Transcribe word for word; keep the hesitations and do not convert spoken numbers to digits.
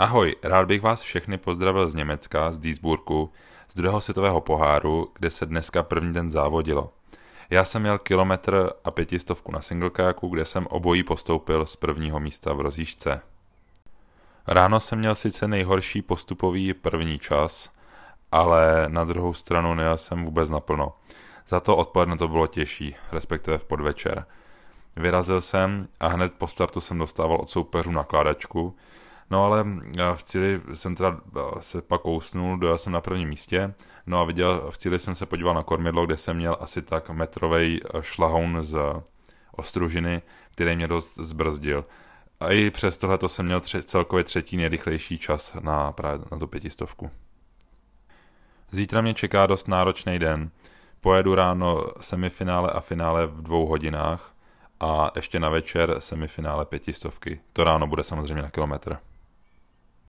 Ahoj, rád bych vás všechny pozdravil z Německa, z Duisburgu, z druhého světového poháru, kde se dneska první den závodilo. Já jsem měl kilometr a pětistovku na singlekajaku, kde jsem obojí postoupil z prvního místa v rozjížďce. Ráno jsem měl sice nejhorší postupový první čas, ale na druhou stranu nejel jsem vůbec naplno. Za to odpoledne to bylo těžší, respektive v podvečer. Vyrazil jsem a hned po startu jsem dostával od soupeřů nakládačku, no ale v cíli jsem teda se pak kousnul, dojel jsem na prvním místě, no a viděl, v cíli jsem se podíval na kormidlo, kde jsem měl asi tak metrovej šlahoun z ostružiny, který mě dost zbrzdil. A i přes tohleto jsem měl tři, celkově třetí nejrychlejší čas na, právě na tu pětistovku. Zítra mě čeká dost náročný den. Pojedu ráno semifinále a finále v dvou hodinách a ještě na večer semifinále pětistovky. To ráno bude samozřejmě na kilometr.